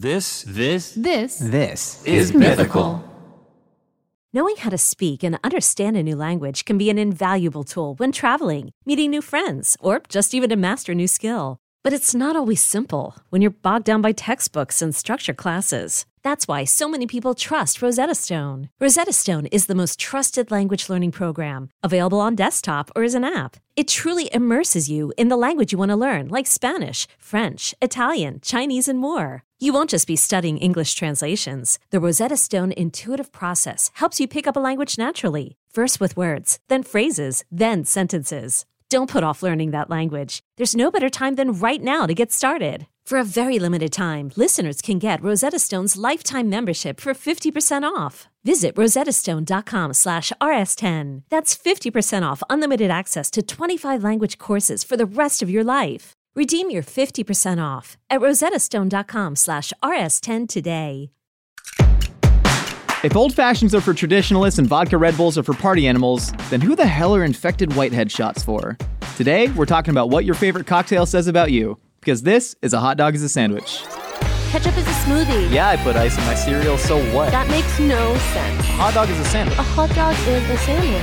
This is Mythical. Knowing how to speak and understand a new language can be an invaluable tool when traveling, meeting new friends, or just even to master a new skill. But it's not always simple when you're bogged down by textbooks and structured classes. That's why so many people trust Rosetta Stone. Rosetta Stone is the most trusted language learning program, available on desktop or as an app. It truly immerses you in the language you want to learn, like Spanish, French, Italian, Chinese, and more. You won't just be studying English translations. The Rosetta Stone intuitive process helps you pick up a language naturally, first with words, then phrases, then sentences. Don't put off learning that language. There's no better time than right now to get started. For a very limited time, listeners can get Rosetta Stone's lifetime membership for 50% off. Visit rosettastone.com/rs10. That's 50% off unlimited access to 25 language courses for the rest of your life. Redeem your 50% off at rosettastone.com/rs10 today. If old fashions are for traditionalists and vodka Red Bulls are for party animals, then who the hell are infected whitehead shots for? Today, we're talking about what your favorite cocktail says about you, because this is A Hot Dog is a Sandwich. Ketchup is a smoothie. Yeah, I put ice in my cereal, so what? That makes no sense. A hot dog is a sandwich. A hot dog is a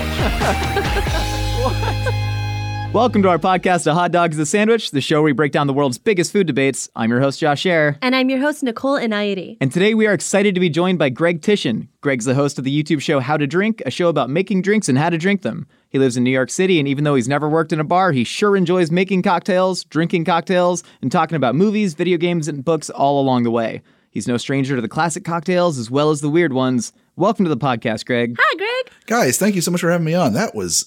sandwich. Welcome to our podcast, A Hot Dog is a Sandwich, the show where we break down the world's biggest food debates. I'm your host, Josh Scher. And I'm your host, Nicole Inayati. And today we are excited to be joined by Greg Titian. Greg's the host of the YouTube show How to Drink, a show about making drinks and how to drink them. He lives in New York City, and even though he's never worked in a bar, he sure enjoys making cocktails, drinking cocktails, and talking about movies, video games, and books all along the way. He's no stranger to the classic cocktails as well as the weird ones. Welcome to the podcast, Greg. Hi, Greg. Guys, thank you so much for having me on. That was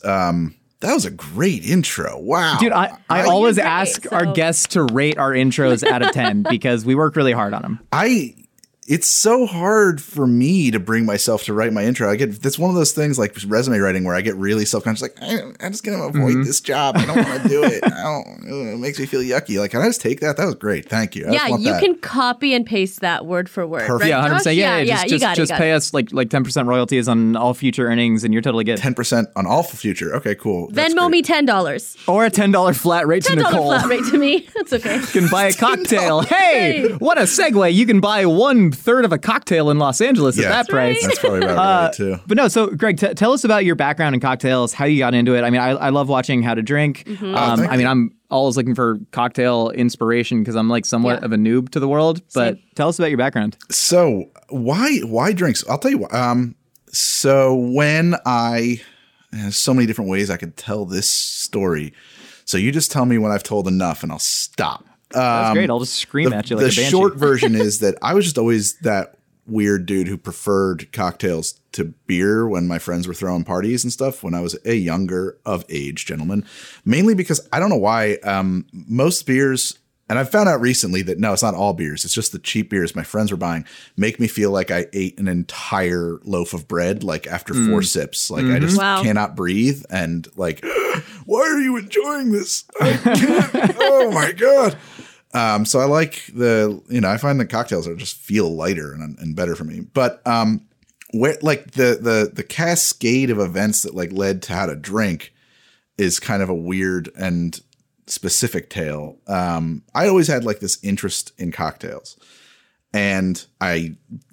a great intro. Wow. Dude, I always ask our guests to rate our intros out of 10 because we work really hard on them. It's so hard for me to bring myself to write my intro. That's one of those things like resume writing where I get really self-conscious. Like, I'm just going to avoid this job. I don't want to do it. It makes me feel yucky. Like, can I just take that? That was great. Thank you. Yeah, you can copy and paste that word for word. Perfect. Right? Yeah, 100%. Yeah, just pay us like 10% royalties on all future earnings and you're totally good. 10% on all future. Okay, cool. Venmo me $10. Or a $10 flat rate to Nicole. $10 flat rate to me. That's okay. You can buy a cocktail. Hey, what a segue. You can buy 1/3 of a cocktail in Los Angeles at that price. That's probably about right, too. But no, so Greg, tell us about your background in cocktails, how you got into it. I mean, I love watching How to Drink. Mm-hmm. I'm always looking for cocktail inspiration because I'm like somewhat of a noob to the world. But tell us about your background. So why drinks? I'll tell you why. So when there's so many different ways I could tell this story. So you just tell me when I've told enough and I'll stop. That's great. I'll just scream at you like a banshee. The short version is that I was just always that weird dude who preferred cocktails to beer when my friends were throwing parties and stuff when I was a younger of age gentleman, mainly because I don't know why most beers, and I've found out recently that no, it's not all beers. It's just the cheap beers my friends were buying make me feel like I ate an entire loaf of bread, like after 4 sips. Like I just cannot breathe. And like, why are you enjoying this? I can't. Oh my God. So I like I find that cocktails just feel lighter and better for me. But where like the cascade of events that like led to How to Drink is kind of a weird and specific tale. I always had like this interest in cocktails, and I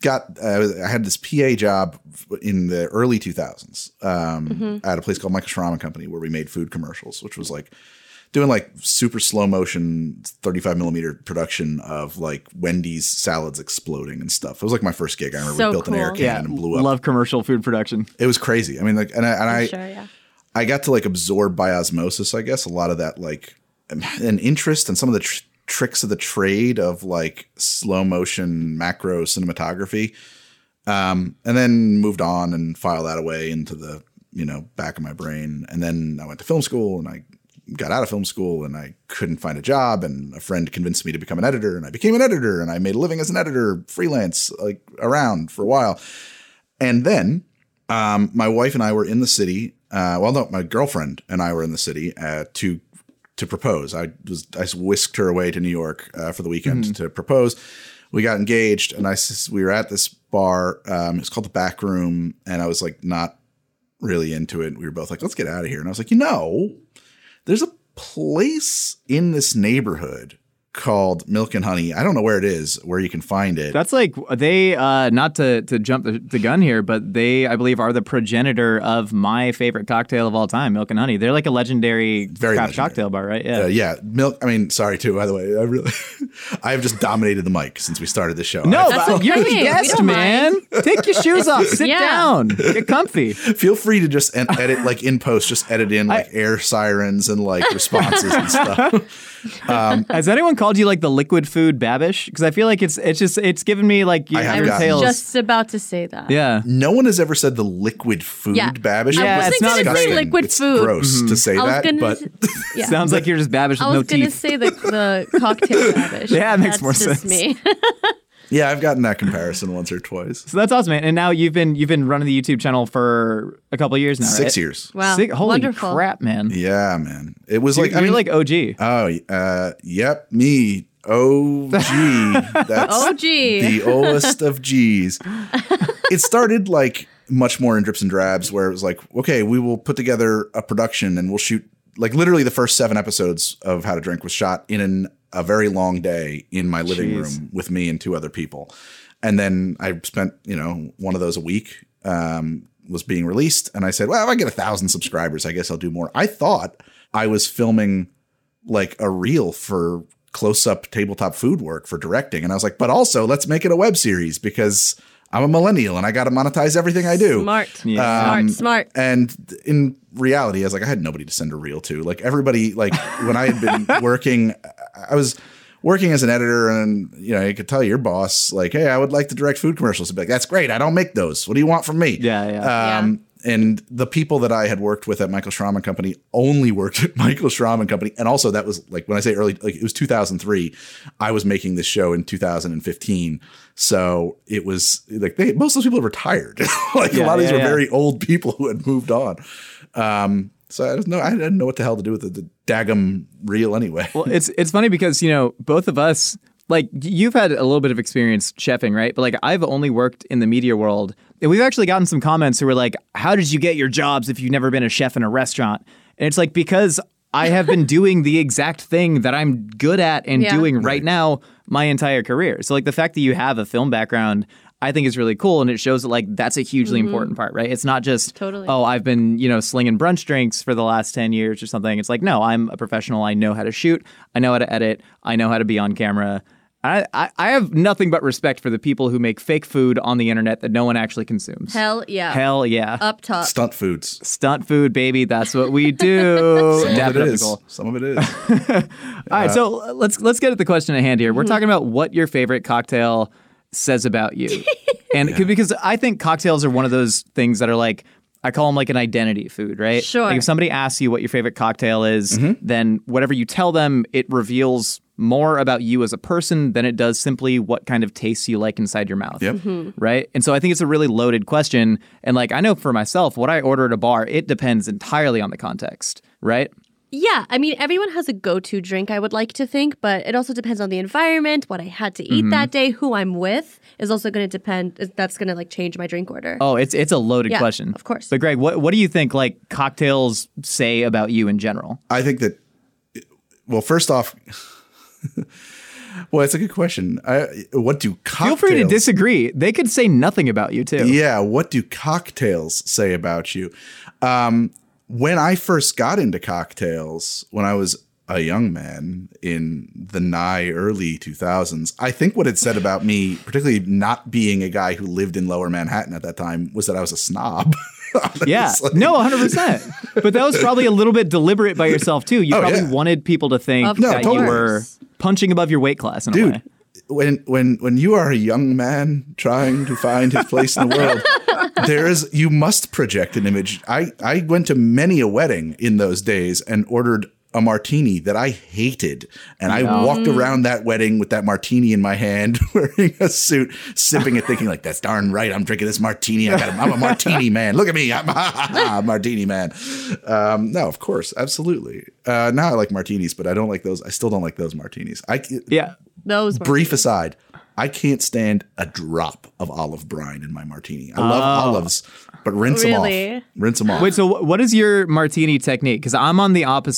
had this PA job in the early 2000s at a place called Michael Schramm & Company where we made food commercials, which was like doing like super slow motion 35 millimeter production of like Wendy's salads exploding and stuff. It was like my first gig. I remember we built an air cannon and blew up. Love commercial food production. It was crazy. I mean, like, I got to like absorb by osmosis, I guess, a lot of that like an interest in some of the tricks of the trade of like slow motion macro cinematography. And then moved on and filed that away into the, back of my brain. And then I went to film school and I got out of film school and I couldn't find a job, and a friend convinced me to become an editor, and I became an editor, and I made a living as an editor freelance, like around for a while. And then my wife and I were in the city. My girlfriend and I were in the city to propose. I whisked her away to New York for the weekend to propose. We got engaged, and we were at this bar. It's called the Back Room, and I was like not really into it. We were both like, let's get out of here. And I was like, there's a place in this neighborhood called Milk and Honey. I don't know where it is, where you can find it. That's like they not to jump the gun here, but they, I believe, are the progenitor of my favorite cocktail of all time, Milk and Honey. They're like a legendary Very craft legendary. cocktail bar, right? Yeah. Yeah, milk. I mean, sorry too. By the way, I have just dominated the mic since we started the show. No, That's but okay. you're the We guest, don't man. Take your shoes off. Sit Yeah. down. Get comfy. Feel free to just edit, like in post, just edit in like air sirens and like responses and stuff. Has anyone called you like the liquid food Babish? Because I feel like it's given me like I have your gotten- tales. Just about to say that. Yeah. No one has ever said the liquid food Yeah. Babish. Yeah, It's it's not a disgusting. great- liquid It's food. gross to say I was that, gonna, but yeah. Sounds like you're just Babish I with no was gonna teeth. say the cocktail Babish. Yeah, it makes That's more just sense. me. yeah, I've gotten that comparison once or twice. So that's awesome, man. And now you've been running the YouTube channel for a couple of years now, right? 6 years. Wow, Holy wonderful. crap, man. Yeah, man. It was like, You're like OG. yep, me. OG. That's OG. the oldest of G's. It started like much more in drips and drabs, where it was like, okay, we will put together a production and we'll shoot. Like literally the first 7 episodes of How to Drink was shot in a very long day in my living Jeez. room with me and 2 other people. And then I spent, one of those a week was being released. And I said, well, if I get 1,000 subscribers, I guess I'll do more. I thought I was filming like a reel for close-up tabletop food work for directing. And I was like, but also let's make it a web series because I'm a millennial and I got to monetize everything I do. Smart. Yeah. Smart. And in reality, I was like, I had nobody to send a reel to. Like everybody, like when I had been working, I was working as an editor and, you could tell your boss like, hey, I would like to direct food commercials. He'd be like, that's great. I don't make those. What do you want from me? Yeah. And the people that I had worked with at Michael Schramm & Company only worked at Michael Schramm & Company. And also that was like, when I say early, like it was 2003, I was making this show in 2015. So it was like most of those people are retired. Like a lot of these were very old people who had moved on. So I didn't know what the hell to do with the daggum reel anyway. Well, it's funny because, both of us, like you've had a little bit of experience chefing, right? But like I've only worked in the media world. And we've actually gotten some comments who were like, how did you get your jobs if you've never been a chef in a restaurant? And it's like, because I have been doing the exact thing that I'm good at and doing right now my entire career. So like the fact that you have a film background, I think is really cool. And it shows that like that's a hugely important part, right? It's not just, Totally. oh, I've been, slinging brunch drinks for the last 10 years or something. It's like, no, I'm a professional. I know how to shoot. I know how to edit. I know how to be on camera. I have nothing but respect for the people who make fake food on the internet that no one actually consumes. Hell yeah. Hell yeah. Up top. Stunt foods. Stunt food, baby. That's what we do. Some of Dab it up, is. Nicole. Some of it is. All right, so let's get at the question at hand here. We're talking about what your favorite cocktail says about you. And because I think cocktails are one of those things that are like, I call them like an identity food, right? Sure. Like if somebody asks you what your favorite cocktail is, then whatever you tell them, it reveals more about you as a person than it does simply what kind of tastes you like inside your mouth. Yep. Right? And so I think it's a really loaded question. And like I know for myself, what I order at a bar, it depends entirely on the context, right? Yeah, I mean, everyone has a go-to drink, I would like to think, but it also depends on the environment, what I had to eat that day, who I'm with is also going to depend. That's going to like change my drink order. Oh, it's a loaded Yeah, question. of course. But Greg, what do you think like cocktails say about you in general? I think that, well, first off, well, it's a good question. What do cocktails... Feel free to disagree. They could say nothing about you too. Yeah, what do cocktails say about you? When I first got into cocktails, when I was a young man in the nigh early 2000s, I think what it said about me, particularly not being a guy who lived in Lower Manhattan at that time, was that I was a snob. Yeah, no, 100%. But that was probably a little bit deliberate by yourself too. You probably wanted people to think Of that course. you were punching above your weight class in a way. Dude, when you are a young man trying to find his place in the world, you must project an image. I went to many a wedding in those days and ordered a martini that I hated. And I walked around that wedding with that martini in my hand, wearing a suit, sipping it, thinking like, that's darn right. I'm drinking this martini. I'm a martini man. Look at me. I'm a martini man. No, of course. Absolutely. Now I like martinis, but I don't like those. I still don't like those martinis. Yeah. Those Brief aside, I can't stand a drop of olive brine in my martini. I love olives, but rinse them Really? off. Rinse them off. Wait, so what is your martini technique? Because I'm on the opposite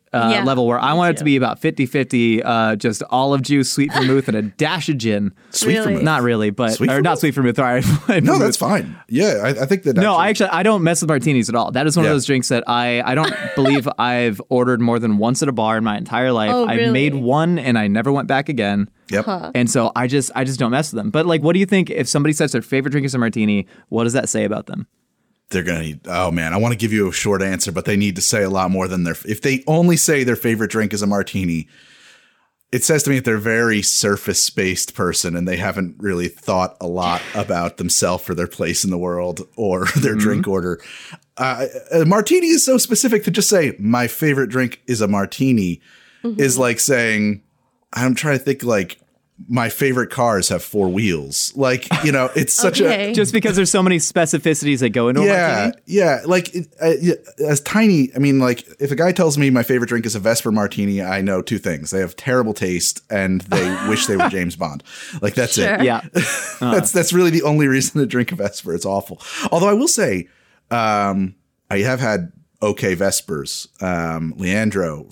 Yeah, level where I me want it to too. be about 50-50, just olive juice, sweet vermouth, and a dash of gin. Sweet Really? vermouth. Not really, but Sweet or not vermouth? sweet vermouth. Sorry. No, that's fine. Yeah, I think that. No, I don't mess with martinis at all. That is one of Yeah. those drinks that I don't believe I've ordered more than once at a bar in my entire life. Oh, I really? made one and I never went back again. Yep. And so I just don't mess with them. But like, what do you think if somebody says their favorite drink is a martini? What does that say about them? They're gonna need. Oh man, I want to give you a short answer, but they need to say a lot more than their. If they only say their favorite drink is a martini, it says to me that they're a very surface-based person and they haven't really thought a lot about themselves or their place in the world or their drink order. A martini is so specific to just say my favorite drink is a martini is like saying, I'm trying to think like my favorite cars have 4 wheels. Like, you know, it's such Okay. a Just because there's so many specificities that go into a martini? yeah. Like as tiny. I mean, like if a guy tells me my favorite drink is a Vesper martini, I know 2 things: they have terrible taste and they wish they were James Bond. Like that's Sure. it. Yeah. That's really the only reason to drink a Vesper. It's awful. Although I will say, I have had okay Vespers. Leandro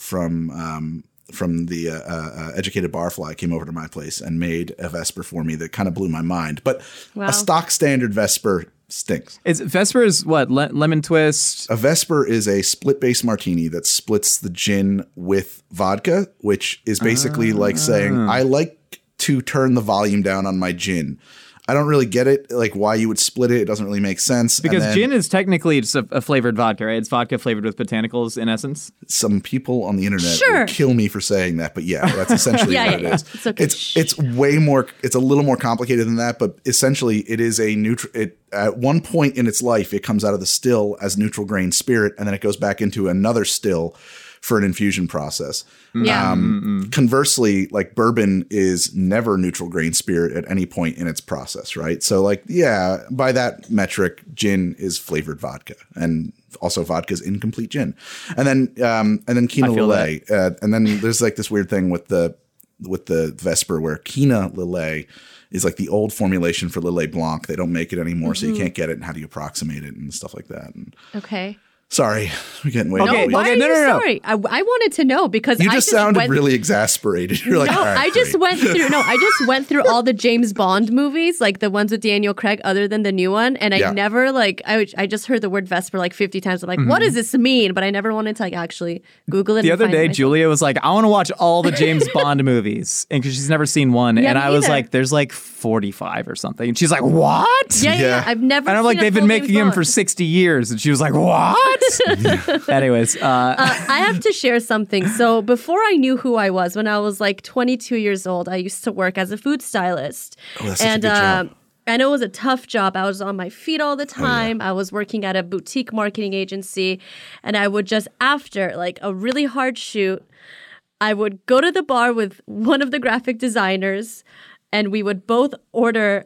from the Educated Barfly came over to my place and made a Vesper for me that kind of blew my mind. But Wow. a stock standard Vesper stinks. Vesper is what? Lemon twist? A Vesper is a split base martini that splits the gin with vodka, which is basically like saying, I like to turn the volume down on my gin. I don't really get it, like why you would split it. It doesn't really make sense. Because And then gin is technically just a flavored vodka, right? It's vodka flavored with botanicals in essence. some people on the internet Sure. will kill me for saying that, but yeah, that's essentially Yeah, what yeah, it is. it's okay. It's way more. It's a little more complicated than that, but essentially, it is a neutral. At one point in its life, it comes out of the still as neutral grain spirit, and then it goes back into another still for an infusion process. Yeah. Conversely, like bourbon is never neutral grain spirit at any point in its process, right? So like, yeah, by that metric, gin is flavored vodka, and also vodka's incomplete gin. And then Quina feel Lillet. And then there's like this weird thing with the Vesper where Quina Lillet is like the old formulation for Lillet Blanc. They don't make it anymore, so you can't get it. And how do you approximate it and stuff like that? And Okay. sorry, we're getting way Okay, off. Why okay, are no, you no, no. sorry? I wanted to know because You I just sounded went, really exasperated. You're like, No, all right, I just great. went through. No, I just went through all the James Bond movies, like the ones with Daniel Craig, other than the new one, and I Yeah. never like. I just heard the word Vesper like 50 times. I'm like, what does this mean? But I never wanted to like actually Google it. The and other find it day, myself. Julia was like, I want to watch all the James Bond movies. And because she's never seen one. Yeah, and me I was either. like, there's like 45 or something. And she's like, what? Yeah. I've never. And I'm like, seen a they've been full making James him for Bond. 60 years. And she was like, what? Anyways, I have to share something. So before I knew who I was, when I was like 22 years old, I used to work as a food stylist. Oh, that's such a good job. I know it was a tough job. I was on my feet all the Oh, time. I was working at a boutique marketing agency, and I would just, after like a really hard shoot, I would go to the bar with one of the graphic designers, and we would both order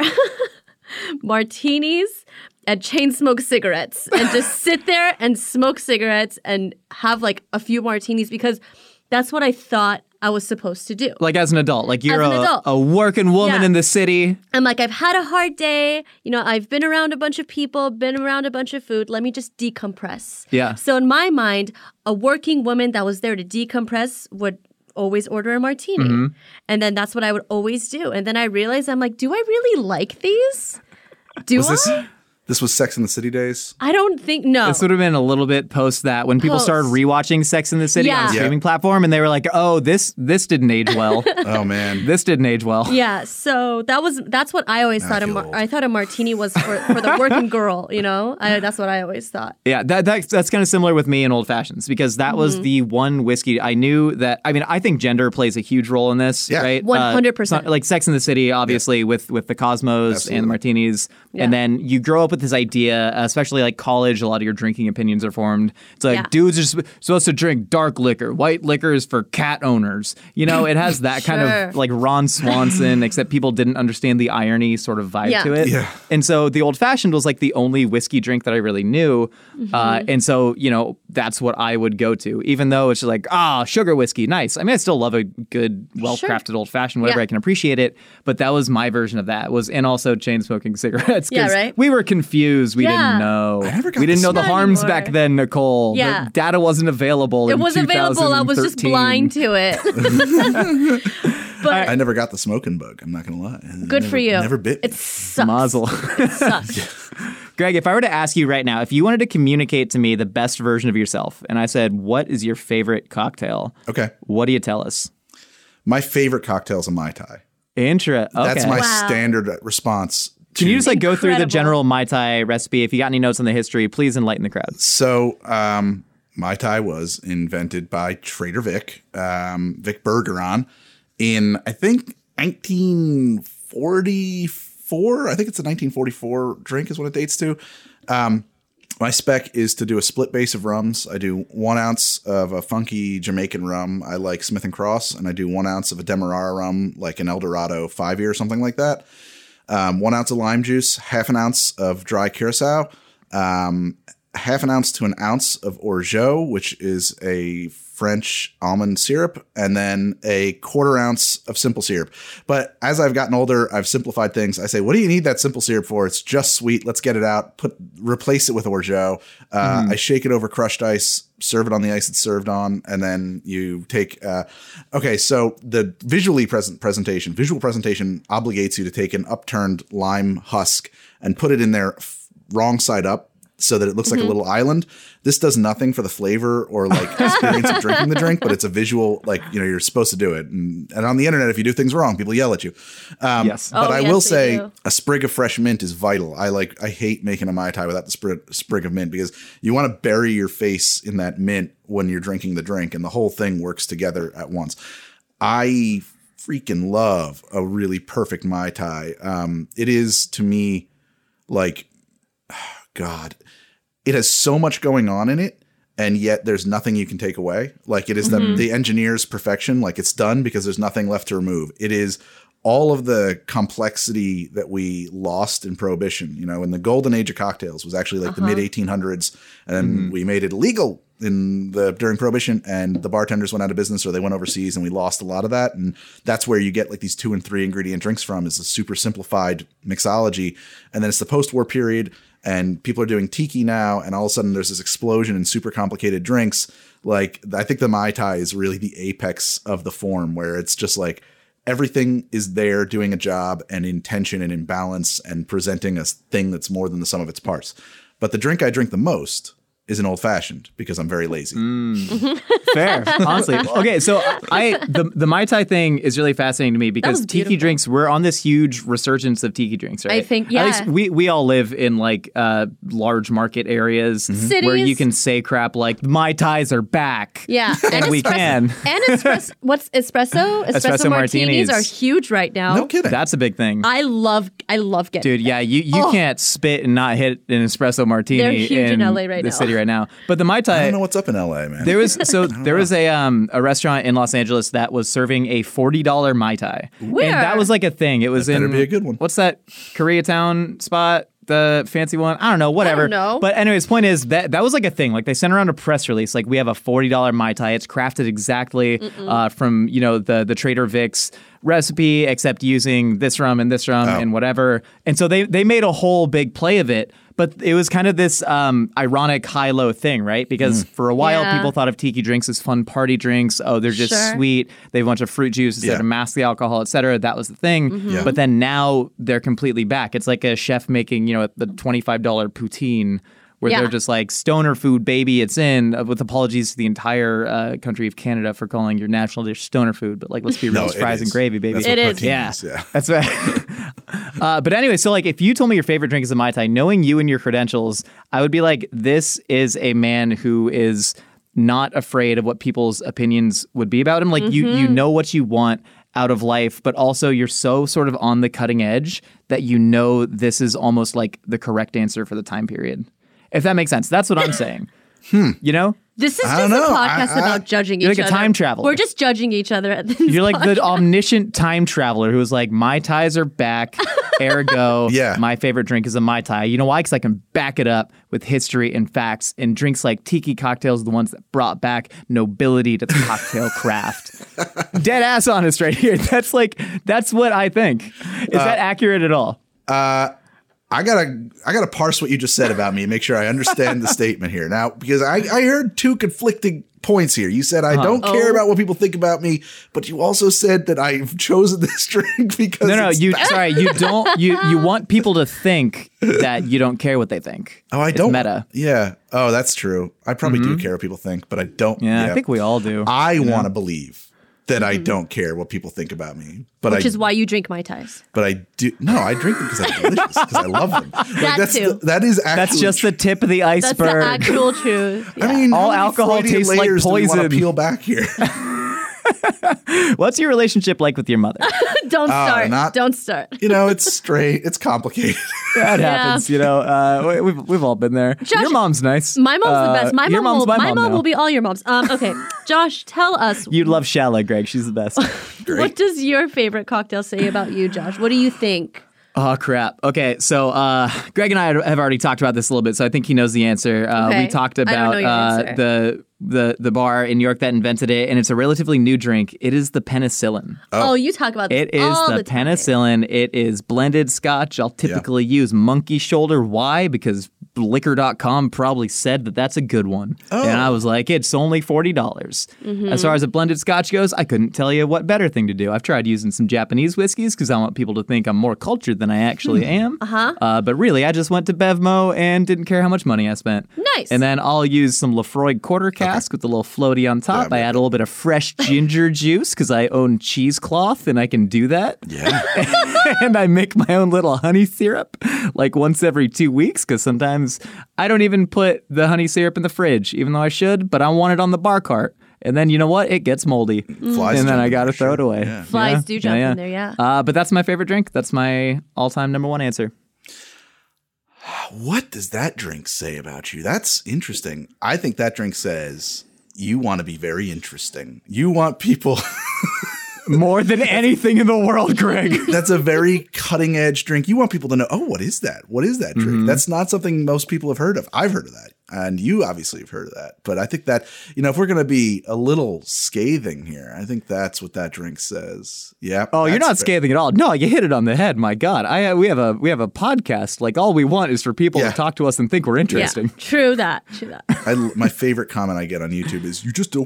martinis and chain smoke cigarettes and just sit there and smoke cigarettes and have like a few martinis because that's what I thought I was supposed to do. like as an adult, like you're As an adult. a working woman Yeah. in the city. I'm like, I've had a hard day. You know, I've been around a bunch of people, been around a bunch of food. Let me just decompress. Yeah. So in my mind, a working woman that was there to decompress would always order a martini. Mm-hmm. And then that's what I would always do. And then I realized, I'm like, do I really like these? Do Was I? this was Sex in the City days? I don't think, no. This would have been a little bit post that when people Post. started rewatching Sex in the City on Yeah. a streaming platform and they were like, oh, this didn't age well. Oh man. This didn't age well. Yeah, so that's what I always thought. feel old. I thought a martini was for the working girl. You know, that's what I always thought. Yeah, that's kind of similar with me in old fashions because that was Mm-hmm. the one whiskey I knew that. I mean, I think gender plays a huge role in this, Yeah. right? 100%. Like Sex in the City, obviously with the Cosmos Absolutely. and the martinis, Yeah. and then you grow up with this idea, especially like college. A lot of your drinking opinions are formed. It's like Yeah. dudes are supposed to drink dark liquor. White liquor is for cat owners. You know, it has that kind of Sure. like Ron Swanson, except people didn't understand the irony sort of vibe Yeah. to it. Yeah. And so the old fashioned was like the only whiskey drink that I really knew. And so, you know, that's what I would go to, even though it's just like, sugar whiskey, nice. I mean, I still love a good, well crafted old fashioned, whatever. Yeah. I can appreciate it. But that was my version of that and also chain smoking cigarettes. Yeah, 'cause right? We were confused. We didn't know. I never got we didn't the know the Not harms anymore. back then, Nicole. Yeah. The data wasn't available. It in was available. I was just 2013. blind to it. But I never got the smoking bug. I'm not gonna lie. good for you. Never bit me. It sucks. Mazel. It sucks. Greg, if I were to ask you right now, if you wanted to communicate to me the best version of yourself, and I said, what is your favorite cocktail? Okay. What do you tell us? My favorite cocktail is a Mai Tai. Okay. That's my Wow. standard response. Can you just like go through the Incredible. general Mai Tai recipe? If you got any notes on the history, please enlighten the crowd. So, Mai Tai was invented by Trader Vic, Vic Bergeron, in, I think, 1944. I think it's a 1944 drink is what it dates to. My spec is to do a split base of rums. I do 1 ounce of a funky Jamaican rum. I like Smith & Cross, and I do 1 ounce of a Demerara rum, like an El Dorado 5-year or something like that. 1 ounce of lime juice, half an ounce of dry curacao, half an ounce to an ounce of orgeat, which is a French almond syrup, and then a 1/4 ounce of simple syrup. But as I've gotten older, I've simplified things. I say, what do you need that simple syrup for? It's just sweet. Let's get it out. Replace it with orgeat. I shake it over crushed ice, serve it on the ice it's served on, and then you take. So the visual presentation obligates you to take an upturned lime husk and put it in there wrong side up, so that it looks like a little island. This does nothing for the flavor or like experience of drinking the drink, but it's a visual, like, you're supposed to do it. And on the internet, if you do things wrong, people yell at you. Yes. But I yes, will they say do. a sprig of fresh mint is vital. I hate making a Mai Tai without the sprig of mint, because you want to bury your face in that mint when you're drinking the drink, and the whole thing works together at once. I freaking love a really perfect Mai Tai. It is, to me, like, God, it has so much going on in it, and yet there's nothing you can take away. Like, it is the engineer's perfection. Like, it's done because there's nothing left to remove. It is all of the complexity that we lost in Prohibition. In the golden age of cocktails was actually like the mid 1800s, and we made it illegal during Prohibition, and the bartenders went out of business or they went overseas, and we lost a lot of that. And that's where you get like these 2 and 3 ingredient drinks from, is a super simplified mixology. And then it's the post-war period, and people are doing tiki now, and all of a sudden there's this explosion in super complicated drinks. Like, I think the Mai Tai is really the apex of the form, where it's just like everything is there doing a job and in tension and in balance and presenting a thing that's more than the sum of its parts. But the drink I drink the most is an old fashioned, because I'm very lazy. Fair, honestly. Okay, so the Mai Tai thing is really fascinating to me, because was tiki beautiful. drinks, we're on this huge resurgence of tiki drinks, right? I think, At yeah. least we all live in like large market areas where you Cities. can say crap like Mai Tais are back. Yeah. And we can. And what's espresso? Espresso martinis martinis. are huge right now. No kidding. That's a big thing. I love getting Dude, yeah, you can't spit and not hit an espresso martini They're huge in LA right the now. city right now. But the Mai I Tai, don't know what's up in LA, man. there was a restaurant in Los Angeles that was serving a $40 Mai Tai. Where? And that was like a thing. It was That better in be a good one. What's that Koreatown spot? The fancy one? I don't know, whatever. I don't know. But anyways, point is that was like a thing. Like, they sent around a press release, like, we have a $40 Mai Tai. It's crafted exactly from, the Trader Vic's recipe, except using this rum and whatever. And so they made a whole big play of it. But it was kind of this ironic high-low thing, right? Because for a while, Yeah. people thought of tiki drinks as fun party drinks. Oh, they're just Sure. sweet. They have a bunch of fruit juice Yeah. to mask the alcohol, et cetera. That was the thing. Yeah. But then now they're completely back. It's like a chef making, the $25 poutine, where Yeah. they're just like, stoner food, baby, it's in, with apologies to the entire country of Canada for calling your national dish stoner food. But like, let's be real, No, it's it fries is. and gravy, baby. That's what It is. poutine Yeah, is, yeah. that's right. But anyway, so like, if you told me your favorite drink is a Mai Tai, knowing you and your credentials, I would be like, this is a man who is not afraid of what people's opinions would be about him. Like, you know what you want out of life, but also you're so sort of on the cutting edge that this is almost like the correct answer for the time period. If that makes sense. That's what I'm saying. This is I just don't a know. podcast about judging You're each like a other. time traveler. We're just judging each other at this You're like the podcast. omniscient time traveler who was like, Mai Tais are back. Ergo, Yeah. my favorite drink is a Mai Tai. You know why? Because I can back it up with history and facts. And drinks like tiki cocktails are the ones that brought back nobility to the cocktail craft. Dead ass honest right here. That's what I think. Is that accurate at all? I gotta parse what you just said about me and make sure I understand the statement here. Now, because I heard two conflicting points here. You said I don't care about what people think about me, but you also said that I've chosen this drink because you don't you want people to think that you don't care what they think. Oh, I It's don't. meta. Yeah. Oh, that's true. I probably do care what people think, but I don't. Yeah, I think we all do. I want to believe that I don't care what people think about me, but Which is why you drink Mai Tais. But I do. No, I drink them because they're delicious. Because I love them. Like, too. That is actually. That's just the tip of the That's iceberg. the actual truth. Yeah. I mean, All how many alcohol Freudian tastes like layers do we want poison. to peel back here. What's your relationship like with your mother? Don't start. not- Don't start. It's straight. It's complicated. That happens, we've all been there. Josh, your mom's nice. My mom's the best. My your mom mom's will, my my mom mom now. will be all your moms. Okay, Josh, tell us You'd love Shala, Greg. She's the best. what does your favorite cocktail say about you, Josh? What do you think? Oh, crap. Okay, so Greg and I have already talked about this a little bit, so I think he knows the answer. Okay. We talked I don't about know your answer. the bar in New York that invented it, and it's a relatively new drink. It is the penicillin. Oh, you talk about this It is all the time. penicillin. It is blended scotch. I'll typically use monkey shoulder. Why? Because liquor.com probably said that that's a good one. And I was like, it's only $40. Mm-hmm. As far as a blended scotch goes, I couldn't tell you what better thing to do. I've tried using some Japanese whiskeys because I want people to think I'm more cultured than I actually am. But really, I just went to Bevmo and didn't care how much money I spent. Nice. And then I'll use some Lafroy quarter cask with a little floaty on top. I add a little bit of fresh ginger juice because I own cheesecloth and I can do that. Yeah. And I make my own little honey syrup like once every 2 weeks because sometimes I don't even put the honey syrup in the fridge, even though I should, but I want it on the bar cart. And then you know what? It gets moldy. Flies And then jump I in got to there, throw sure. it away. Yeah. Flies do jump in there, yeah. But that's my favorite drink. That's my all-time number one answer. What does that drink say about you? That's interesting. I think that drink says you want to be very interesting. You want people. More than anything in the world, Greg. That's a very cutting edge drink. You want people to know, oh, what is that? What is that drink? That's not something most people have heard of. I've heard of that. And you obviously have heard of that. But I think that, if we're going to be a little scathing here, I think that's what that drink says. Yeah. Oh, you're that's not fair. scathing at all. No, you hit it on the head. My God, we have a podcast. Like all we want is for people Yeah. to talk to us and think we're interesting. Yeah, true that. True that. My favorite comment I get on YouTube is, you're just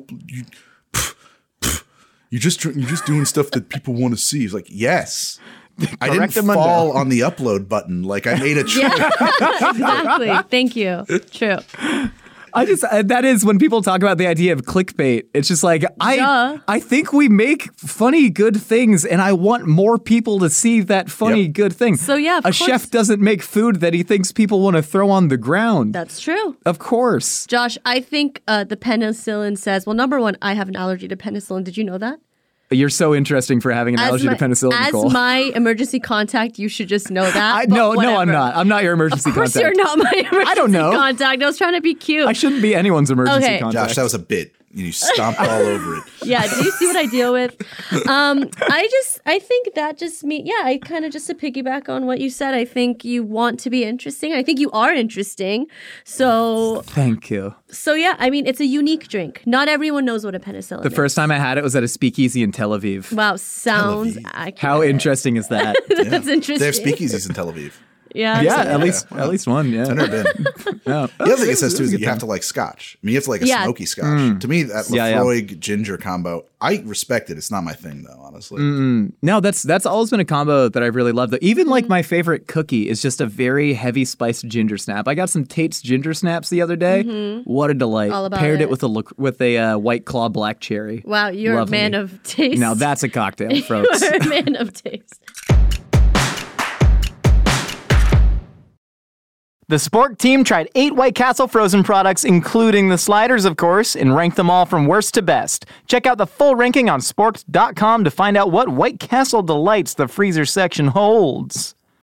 doing stuff that people want to see. It's like, yes. I didn't Correctamundo. fall on the upload button. Like I made a choice. Exactly. Thank you. True. That is when people talk about the idea of clickbait. It's just like I think we make funny good things, and I want more people to see that funny Yep. good thing. So, yeah, of a course. chef doesn't make food that he thinks people want to throw on the ground. That's true. Of course. Josh, I think the penicillin says, well, number one, I have an allergy to penicillin. Did you know that? You're so interesting for having an allergy to penicillin, as Nicole. my emergency contact, you should just know that. No, but I'm whatever. not. I'm not your emergency Of course contact. you're not my emergency don't know. contact. I was trying to be cute. I shouldn't be anyone's emergency Okay. contact. Josh, that was a bit. You stomped all over it. Yeah, do you see what I deal with? I think that just I kind of just to piggyback on what you said, I think you want to be interesting. I think you are interesting. So Thank you. yeah, I mean, it's a unique drink. Not everyone knows what a penicillin The is. first time I had it was at a speakeasy in Tel Aviv. Wow, sounds Aviv. accurate. How interesting is that? That's interesting. They have speakeasies in Tel Aviv. Yeah. Yeah, absolutely. at least one. Yeah. I've never been. No. The other thing it says too is that you have to like scotch. I mean, you have to like a Yeah. smoky scotch. To me, that Yeah, yeah. Lafroy ginger combo, I respect it. It's not my thing though, honestly. No, that's always been a combo that I've really loved. Though. Even like my favorite cookie is just a very heavy spiced ginger snap. I got some Tate's ginger snaps the other day. What a delight! All about Paired it. with a White Claw black cherry. Wow, you're Lovely. a man of taste. Now that's a cocktail, folks. You're a man of taste. The Spork team tried 8 White Castle frozen products, including the sliders, of course, and ranked them all from worst to best. Check out the full ranking on sporked.com to find out what White Castle delights the freezer section holds.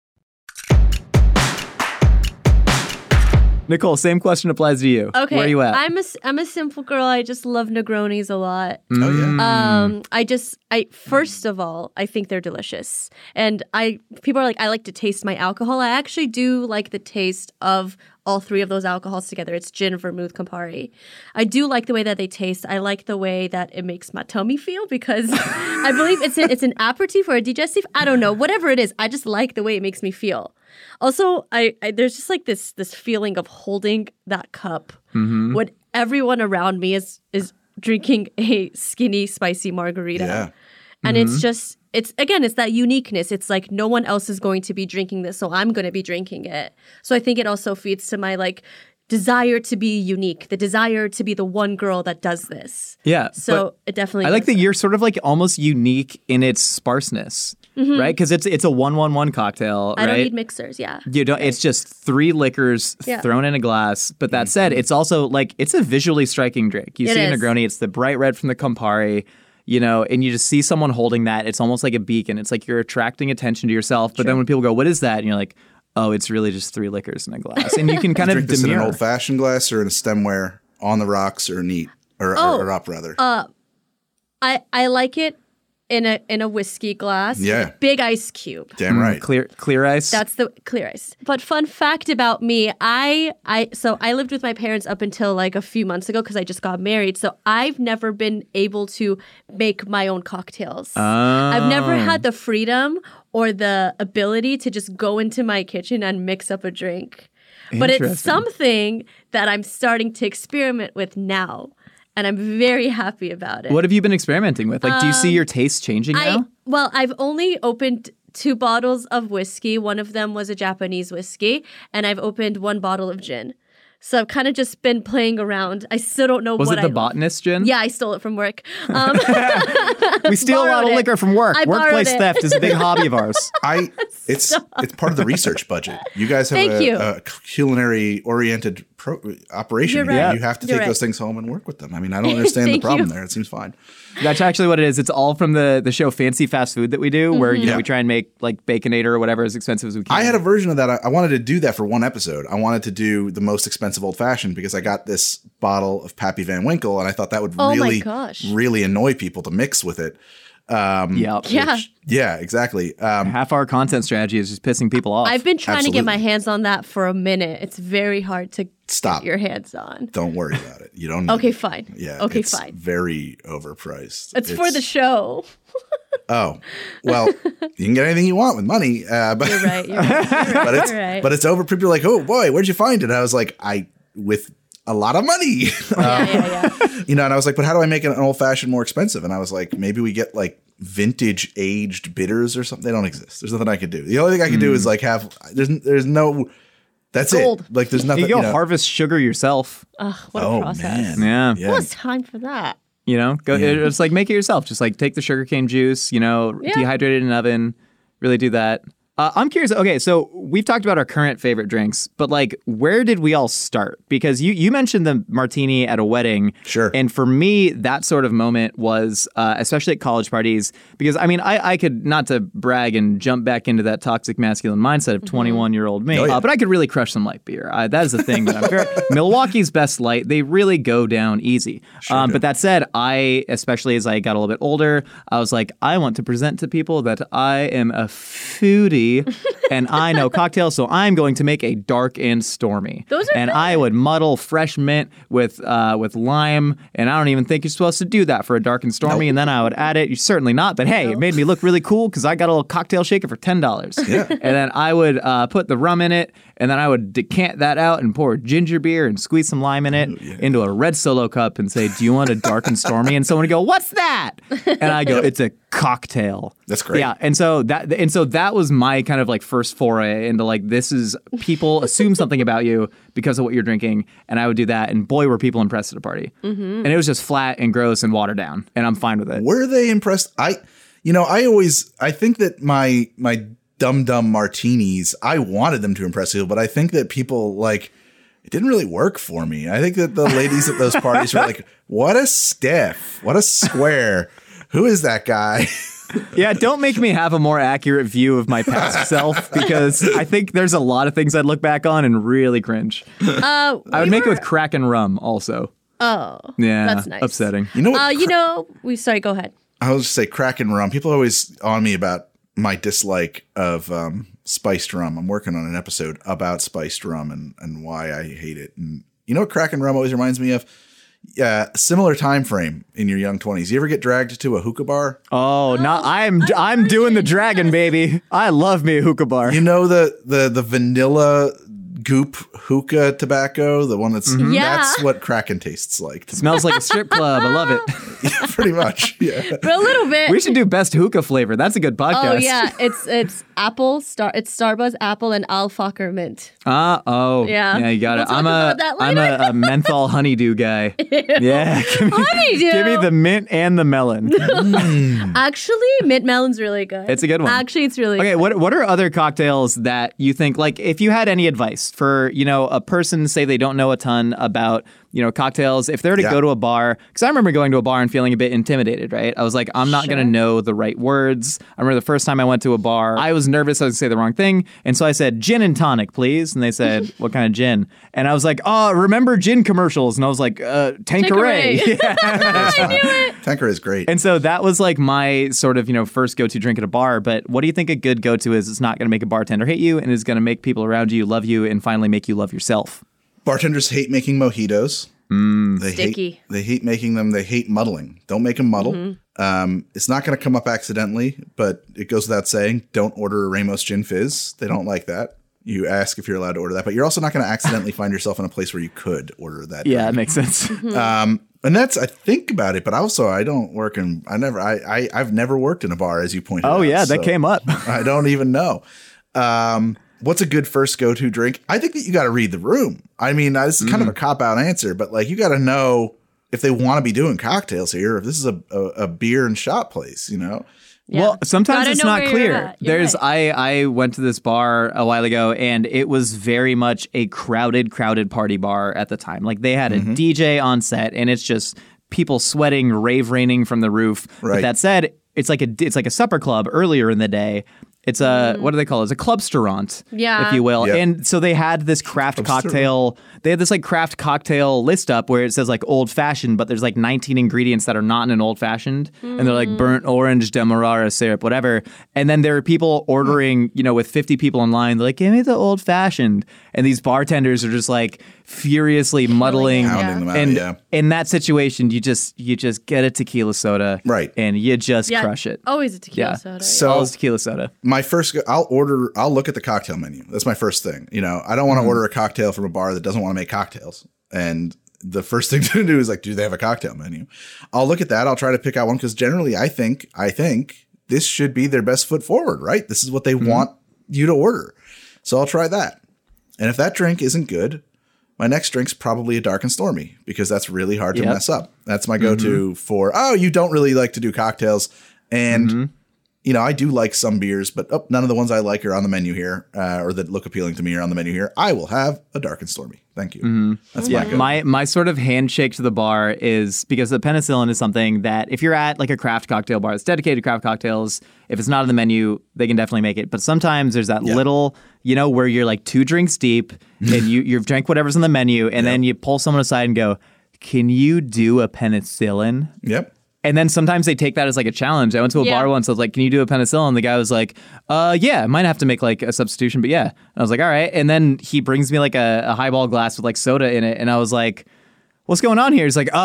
Nicole, same question applies to you. Okay. Where are you at? I'm a simple girl. I just love Negronis a lot. Oh yeah. I first of all, I think they're delicious. And people are like, I like to taste my alcohol. I actually do like the taste of all three of those alcohols together. It's gin, vermouth, Campari. I do like the way that they taste. I like the way that it makes my tummy feel because I believe it's an aperitif or a digestif. I don't know. Whatever it is, I just like the way it makes me feel. Also, I there's just like this feeling of holding that cup when everyone around me is drinking a skinny, spicy margarita. Yeah. And it's that uniqueness. It's like no one else is going to be drinking this, so I'm going to be drinking it. So I think it also feeds to my like desire to be unique, the desire to be the one girl that does this. Yeah. So it definitely I like does that you're sort of like almost unique in its sparseness, right? Because it's a 1-1-1 cocktail, I right? don't need mixers, yeah. You don't. It's just 3 liquors Yeah. thrown in a glass. But that said, it's also like it's a visually striking drink. You It see a is. Negroni, it's the bright red from the Campari, you know, and you just see someone holding that. It's almost like a beacon. It's like you're attracting attention to yourself. But then when people go, "What is that?" and you're like, "Oh, it's really just 3 liquors in a glass," and you can kind of Drink this in an demure. old fashioned glass or in a stemware, on the rocks or neat or up rather. I like it in a whiskey glass. Yeah. With a big ice cube. Damn right. Clear ice. That's the clear ice. But fun fact about me, I lived with my parents up until like a few months ago because I just got married. So I've never been able to make my own cocktails. I've never had the freedom or the ability to just go into my kitchen and mix up a drink. But it's Interesting. something that I'm starting to experiment with now. And I'm very happy about it. What have you been experimenting with? Like, do you see your taste changing now? I've only opened 2 bottles of whiskey. One of them was a Japanese whiskey, and I've opened 1 bottle of gin. So I've kind of just been playing around. I still don't know Was what it the botanist gin? Yeah, I stole it from work. We steal a lot borrowed of it. liquor from work. I borrowed Workplace it. theft is a big hobby of ours. It's part of the research budget. You guys have Thank you. a culinary oriented operation. You're here. right. You have to You're take right. those things home and work with them. I mean, I don't understand the Thank problem you. there. It seems fine. That's actually what it is. It's all from the show Fancy Fast Food that we do, where you know Yeah. we try and make like Baconator or whatever as expensive as we can. I had a version of that. I wanted to do that for one episode. I wanted to do the most expensive old fashioned because I got this bottle of Pappy Van Winkle and I thought that would Oh my really, gosh. really annoy people to mix with it. yeah. Yeah. Yeah, exactly. Half our content strategy is just pissing people off. I've been trying to get my Absolutely. hands on that for a minute. It's very hard to Stop. get your hands on. Don't worry about it. You don't need Okay, it. fine. Yeah. Okay, it's fine. very overpriced. It's for the show. Oh, well, you can get anything you want with money, but You're right. You're right. but it's You're right. but it's over. People are like, oh boy, where'd you find it? And I was like, with a lot of money, Yeah. you know. And I was like, but how do I make an old fashioned more expensive? And I was like, maybe we get like vintage aged bitters or something. They don't exist. There's nothing I could do. The only thing I could do is like have there's no. That's Gold. it. Like there's nothing. you go you know. harvest sugar yourself. What a Oh process. man. Yeah. Who has time for that? You know, go. It's like make it yourself. Just like take the sugarcane juice. You know, dehydrate it in an oven. Really do that. I'm curious. Okay, so we've talked about our current favorite drinks, but like, where did we all start? Because you mentioned the martini at a wedding. Sure. And for me, that sort of moment was, especially at college parties, because I mean, I could, not to brag and jump back into that toxic masculine mindset of 21-year-old me, Oh, yeah. but I could really crush some light beer. That is the thing that I'm very, Milwaukee's best light, they really go down easy. But that said, especially as I got a little bit older, I was like, I want to present to people that I am a foodie and I know cocktails, so I'm going to make a dark and stormy. Those are and good. I would muddle fresh mint with lime, and I don't even think you're supposed to do that for a dark and stormy. And then I would add it. You're certainly not, but hey, it made me look really cool because I got a little cocktail shaker for $10. Yeah. And then I would put the rum in it, and then I would decant that out and pour ginger beer and squeeze some lime in it into a red Solo cup and say, "Do you want a dark and stormy?" And someone would go, "What's that?" And I go, "It's a cocktail." That's great. Yeah, and so that was my kind of like first foray into like, this is people assume something about you because of what you're drinking, and I would do that, and boy were people impressed at a party. And it was just flat and gross and watered down, and I'm fine with it. Were they impressed? I think that my dumb martinis, I wanted them to impress people, but I think that people like it didn't really work for me. I think that the ladies at those parties were like, "What a stiff, what a square, who is that guy?" Yeah, don't make me have a more accurate view of my past self, because I think there's a lot of things I'd look back on and really cringe. I would make it with Kraken rum also. Oh, Yeah, that's nice. upsetting. You know what? Sorry, go ahead. I was just say Kraken rum. People are always on me about my dislike of spiced rum. I'm working on an episode about spiced rum and why I hate it. And you know what Kraken rum always reminds me of? Yeah, similar time frame in your young 20s. You ever get dragged to a hookah bar? Oh, no, I'm doing the dragon, baby. I love me a hookah bar. You know the vanilla goop hookah tobacco, the one that's that's what Kraken tastes like. Smells like a strip club. I love it. Yeah, pretty much. Yeah. For a little bit. We should do best hookah flavor. That's a good podcast. Oh yeah, it's apple it's Starbucks apple and Alfacher mint. Yeah, you got it. We'll talk about that I'm later. a menthol honeydew guy. Yeah, Honeydew. give me the mint and the melon. Actually, mint melon's really good. It's a good one. Actually, it's really Okay, good. what are other cocktails that you think, like, if you had any advice for, a person, say they don't know a ton about, cocktails, if they're to go to a bar, because I remember going to a bar and feeling a bit intimidated, right? I was like, I'm not going to know the right words. I remember the first time I went to a bar, I was nervous I was going to say the wrong thing. And so I said, gin and tonic, please. And they said, what kind of gin? And I was like, oh, remember gin commercials? And I was like, Tanqueray. Yeah. I knew it. Tanqueray is great. And so that was like my sort of, first go-to drink at a bar. But what do you think a good go-to is? It's not going to make a bartender hate you and is going to make people around you love you and finally make you love yourself. Bartenders hate making mojitos. They Sticky. They hate making them. They hate muddling. Don't make them muddle. It's not going to come up accidentally, but it goes without saying, don't order a Ramos Gin Fizz. They don't like that. You ask if you're allowed to order that, but you're also not going to accidentally find yourself in a place where you could order that. Yeah, drink. that makes sense. And that's, I think about it, but also I don't work in, I've never worked in a bar, as you pointed out. Oh yeah, that so came up. I don't even know. What's a good first go-to drink? I think that you got to read the room. I mean, this is kind of a cop-out answer, but like you got to know if they want to be doing cocktails here, or if this is a beer and shot place, Yeah. Well, sometimes Gotta it's know not where clear. you're at. You're right. I went to this bar a while ago and it was very much a crowded party bar at the time. Like they had a DJ on set and it's just people sweating, rave raining from the roof. Right. But that said, it's like a supper club earlier in the day. It's what do they call it? It's a clubstaurant, Yeah. if you will. Yep. And so they had this craft cocktail. They had this like craft cocktail list up where it says like old fashioned, but there's like 19 ingredients that are not in an old fashioned, and they're like burnt orange, demerara syrup, whatever. And then there are people ordering, with 50 people in line. They're like, give me the old fashioned, and these bartenders are just like furiously muddling. Pounding them out, And yeah. in that situation, you just get a tequila soda, Right. And you just Yeah, crush it. Always a tequila Yeah. soda. So- Always tequila soda. My first, I'll look at the cocktail menu. That's my first thing. I don't want to order a cocktail from a bar that doesn't want to make cocktails. And the first thing to do is like, do they have a cocktail menu? I'll look at that. I'll try to pick out one because generally I think this should be their best foot forward, right? This is what they want you to order. So I'll try that. And if that drink isn't good, my next drink's probably a dark and stormy because that's really hard to mess up. That's my go-to for, you don't really like to do cocktails. And I do like some beers, but none of the ones I like are on the menu here, or that look appealing to me are on the menu here. I will have a dark and stormy. Thank you. That's my go. My sort of handshake to the bar is because the penicillin is something that if you're at like a craft cocktail bar that's dedicated to craft cocktails, if it's not on the menu, they can definitely make it. But sometimes there's that little, where you're like 2 drinks deep and you've drank whatever's on the menu, and then you pull someone aside and go, can you do a penicillin? Yep. And then sometimes they take that as like a challenge. I went to a bar once. I was like, can you do a penicillin? The guy was like, yeah, I might have to make like a substitution, but yeah. And I was like, all right. And then he brings me like a highball glass with like soda in it. And I was like, what's going on here? He's like,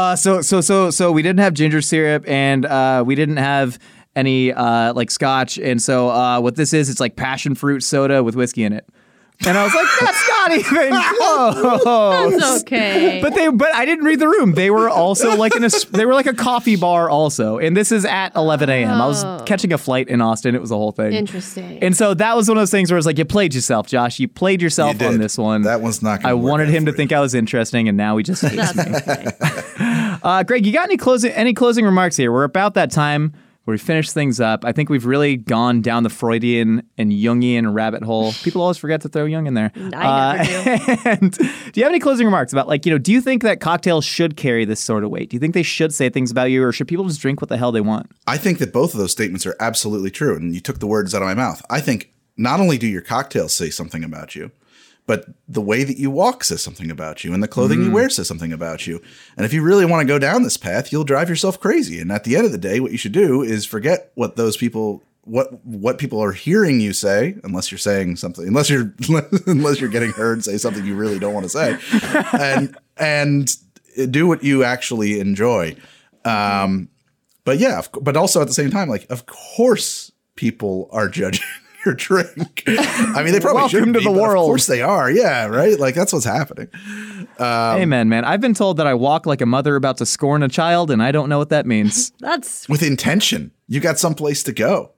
so we didn't have ginger syrup and we didn't have any like scotch. And so what this is, it's like passion fruit soda with whiskey in it. And I was like, that's not even close. That's okay. But I didn't read the room. They were also like they were like a coffee bar also. And this is at 11 a.m. I was catching a flight in Austin. It was a whole thing. Interesting. And so that was one of those things where it's like, you played yourself, Josh. You played yourself You on did. this one. That one's not gonna I work wanted out him to for think you. I was interesting, and now he just hates me. That's okay. Greg, you got any closing remarks here? We're about that time where we finish things up. I think we've really gone down the Freudian and Jungian rabbit hole. People always forget to throw Jung in there. I never do. And do you have any closing remarks about, like, do you think that cocktails should carry this sort of weight? Do you think they should say things about you, or should people just drink what the hell they want? I think that both of those statements are absolutely true. And you took the words out of my mouth. I think not only do your cocktails say something about you, but the way that you walk says something about you, and the clothing you wear says something about you. And if you really want to go down this path, you'll drive yourself crazy. And at the end of the day, what you should do is forget what those people what people are hearing you say, unless you're saying something, unless you're getting heard say something you really don't want to say, and do what you actually enjoy. But yeah, but also at the same time, like, of course people are judging your drink. I mean, they probably shouldn't be, but of course they are. Yeah, right? Like, that's what's happening. Amen, man. I've been told that I walk like a mother about to scorn a child, and I don't know what that means. That's with intention. You got someplace to go.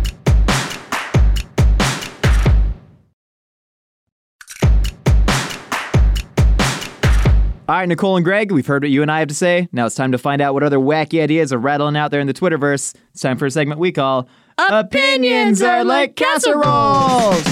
All right, Nicole and Greg, we've heard what you and I have to say. Now it's time to find out what other wacky ideas are rattling out there in the Twitterverse. It's time for a segment we call Opinions Are Like Casseroles!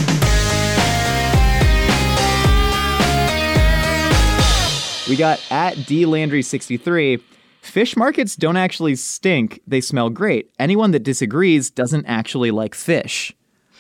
We got at DLandry63. Fish markets don't actually stink. They smell great. Anyone that disagrees doesn't actually like fish.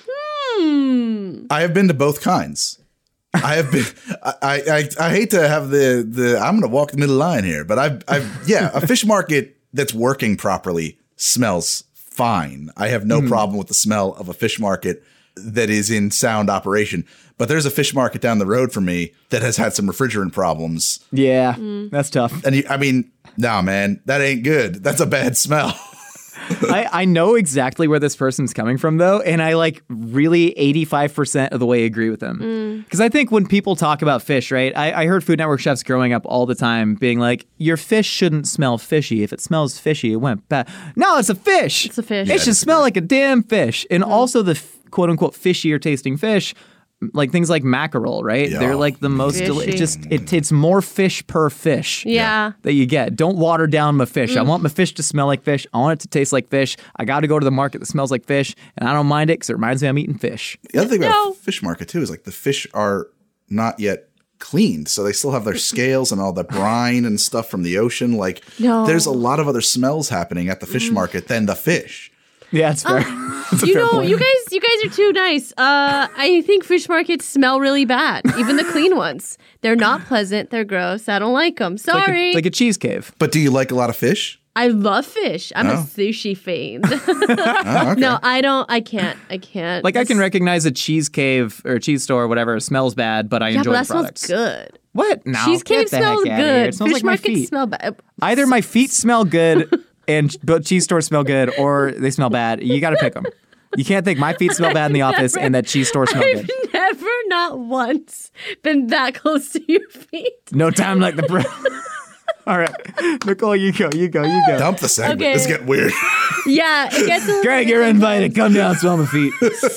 I have been to both kinds. I have been. I hate to have the. I'm going to walk the middle line here, but a fish market that's working properly smells fine. I have no problem with the smell of a fish market that is in sound operation. But there's a fish market down the road from me that has had some refrigerant problems. Yeah, that's tough. And nah, man, that ain't good. That's a bad smell. I know exactly where this person's coming from, though, and I really 85% of the way agree with them. Because I think when people talk about fish, right, I heard Food Network chefs growing up all the time being like, your fish shouldn't smell fishy. If it smells fishy, it went bad. No, it's a fish. It's a fish. It should smell like a damn fish. And also the quote-unquote fishier tasting fish, like things like mackerel, right? Yeah. They're like the most delicious. It's more fish per fish. Yeah. That you get. Don't water down my fish. I want my fish to smell like fish. I want it to taste like fish. I got to go to the market that smells like fish, and I don't mind it because it reminds me I'm eating fish. The other thing about fish market too is like the fish are not yet cleaned, so they still have their scales and all the brine and stuff from the ocean. Like, there's a lot of other smells happening at the fish market than the fish. Yeah, it's fair. You guys are too nice. I think fish markets smell really bad. Even the clean ones. They're not pleasant. They're gross. I don't like them. Sorry. Like a cheese cave. But do you like a lot of fish? I love fish. I'm a sushi fiend. Okay. No, I don't. I can't. Like, I can recognize a cheese cave or a cheese store or whatever. It smells bad, but I enjoy the products. Smells good. What? No. Cheese cave smells good. It smells Fish like my markets feet. smell bad. Either my feet smell good but cheese stores smell good, or they smell bad. You got to pick them. You can't think my feet smell bad in the office and that cheese store smell good. I've never, not once, been that close to your feet. No time like the breath. All right. Nicole, you go. Dump the segment. Okay. This is getting weird. Yeah, it gets a little Greg, you're invited. Come down, smell my feet.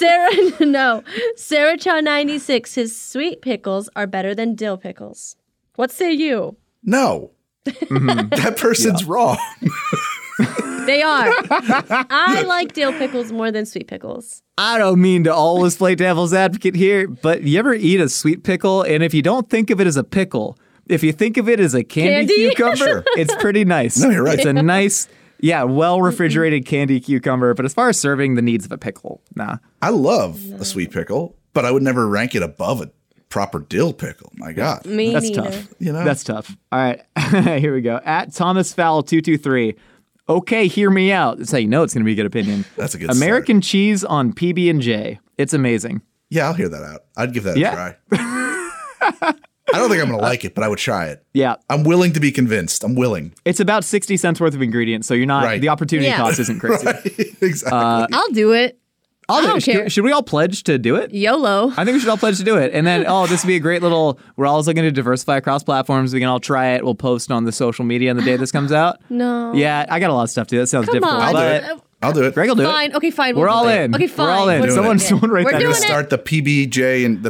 Sarah Chow 96, his sweet pickles are better than dill pickles. What say you? No. That person's wrong. They are. I like dill pickles more than sweet pickles. I don't mean to always play devil's advocate here, but you ever eat a sweet pickle? And if you don't think of it as a pickle, if you think of it as a candy cucumber, Sure. it's pretty nice. No, you're right. It's a nice, well-refrigerated candy cucumber. But as far as serving the needs of a pickle, nah. I love a sweet pickle, but I would never rank it above a proper dill pickle. My God. Me That's neither. tough. You know? That's tough. All right. Here we go. At Thomas Fowl 223. Okay, hear me out. That's how you know it's going to be a good opinion. That's a good American cheese on PB&J. It's amazing. Yeah, I'll hear that out. I'd give that a try. I don't think I'm going to like it, but I would try it. Yeah. I'm willing to be convinced. I'm willing. It's about 60 cents worth of ingredients, so you're not, the opportunity cost isn't crazy. Right? Exactly. I'll do it. I don't care. Should we all pledge to do it? YOLO. I think we should all pledge to do it. And then, this would be a great little, we're all looking to diversify across platforms. We can all try it. We'll post on the social media on the day this comes out. No. Yeah, I got a lot of stuff to do. That sounds difficult. on. I'll do it. Greg will do it. Fine. Okay, fine. We're all do it. in. Okay, fine. We're all in. We're Someone write We're that I'm doing going to it. start the PBJ and the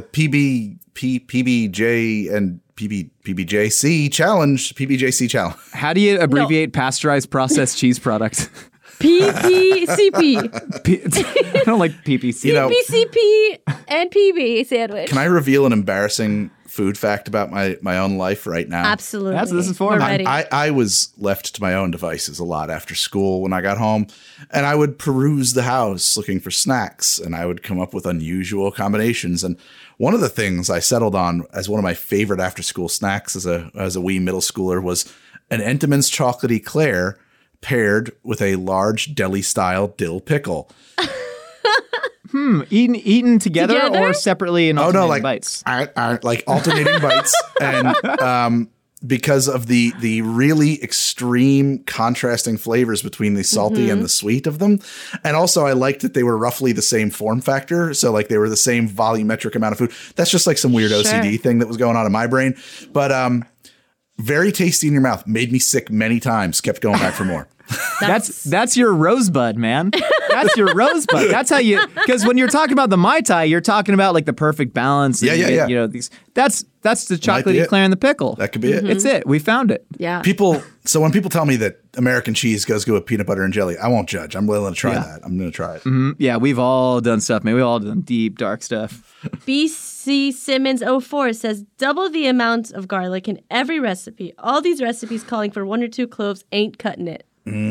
PBJ and PBJC challenge. PBJC challenge. How do you abbreviate pasteurized processed cheese product? PPCP. I don't like PPC. You know, PCP and PB sandwich. can I reveal an embarrassing food fact about my own life right now? Absolutely. That's what this is for, We're man. ready. I was left to my own devices a lot after school when I got home, and I would peruse the house looking for snacks, and I would come up with unusual combinations. And one of the things I settled on as one of my favorite after school snacks as a wee middle schooler was an Entenmann's chocolate eclair paired with a large deli style dill pickle. Eaten together or separately in alternating like bites? Like alternating bites, and because of the really extreme contrasting flavors between the salty and the sweet of them. And also I liked that they were roughly the same form factor. So like they were the same volumetric amount of food. That's just like some weird OCD thing that was going on in my brain. But very tasty in your mouth. Made me sick many times. Kept going back for more. That's your rosebud, man. That's your rosebud. That's how you, because when you're talking about the Mai Tai, you're talking about like the perfect balance. And Yeah. You know, that's the chocolate eclair and the pickle. That could be it. It's it. We found it. Yeah. So when people tell me that American cheese goes good with peanut butter and jelly, I won't judge. I'm willing to try that. I'm going to try it. Yeah, we've all done stuff, man. We've all done deep, dark stuff. BC Simmons 04 says double the amount of garlic in every recipe. All these recipes calling for 1 or 2 cloves ain't cutting it.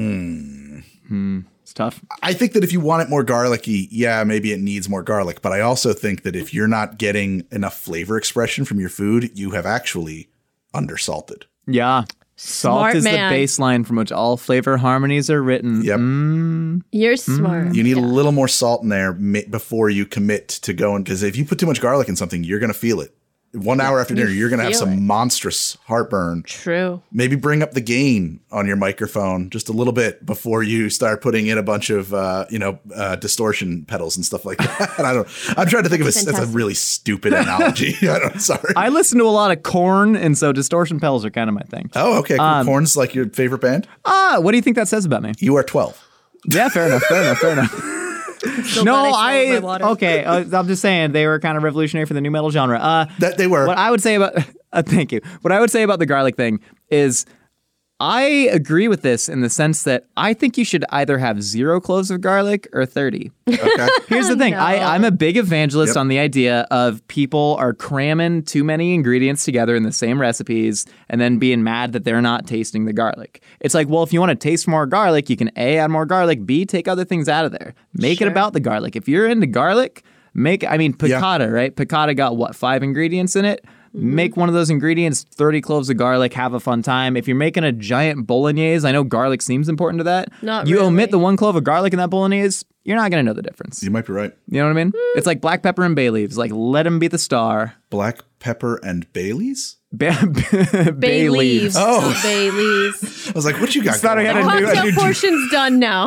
It's tough. I think that if you want it more garlicky, yeah, maybe it needs more garlic. But I also think that if you're not getting enough flavor expression from your food, you have actually undersalted. Yeah. Salt Smart is man. the baseline from which all flavor harmonies are written. Yep. You're smart. You need a little more salt in there before you commit to going. Because if you put too much garlic in something, you're going to feel it. 1 hour after dinner, you're going to have some monstrous heartburn. True. Maybe bring up the gain on your microphone just a little bit before you start putting in a bunch of, distortion pedals and stuff like that. I'm trying to think of that's a really stupid analogy. Sorry. I listen to a lot of Korn, and so distortion pedals are kind of my thing. Oh, okay. Cool. Korn's like your favorite band? What do you think that says about me? You are 12. Yeah, fair enough. So glad I swallowed my water. Okay. I'm just saying they were kind of revolutionary for the new metal genre. That they were. What I would say about thank you. What I would say about the garlic thing is I agree with this in the sense that I think you should either have 0 cloves of garlic or 30. Okay. Here's the thing. No. I'm a big evangelist on the idea of people are cramming too many ingredients together in the same recipes and then being mad that they're not tasting the garlic. It's like, well, if you want to taste more garlic, you can A, add more garlic, B, take other things out of there. Make it about the garlic. If you're into garlic, piccata, right? Piccata got 5 ingredients in it? Make one of those ingredients, 30 cloves of garlic, have a fun time. If you're making a giant bolognese, I know garlic seems important to that. You omit the 1 clove of garlic in that bolognese, you're not going to know the difference. You might be right. You know what I mean? It's like black pepper and bay leaves. Like, let them be the star. Black pepper and Baileys? Bay leaves. Oh. Bay leaves. I was like, what you got? Thought I had a new Cocktail portion's done now.